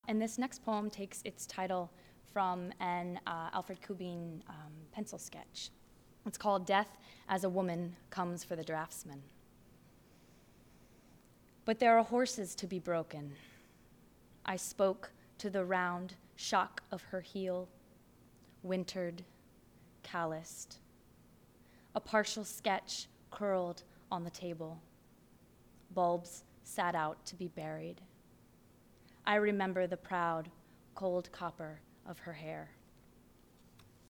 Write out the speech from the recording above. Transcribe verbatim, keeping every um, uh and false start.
And this next poem takes its title from an uh, Alfred Kubin um, pencil sketch. It's called Death as a Woman Comes for the Draftsman. But there are horses to be broken. I spoke to the round shock of her heel, wintered, calloused. A partial sketch curled on the table. Bulbs sat out to be buried. I remember the proud, cold copper of her hair.